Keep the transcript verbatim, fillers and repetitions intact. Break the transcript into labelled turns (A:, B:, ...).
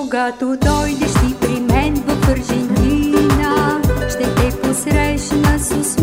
A: Когато дойдеш ти при мен в Аржентина, ще те посрещна с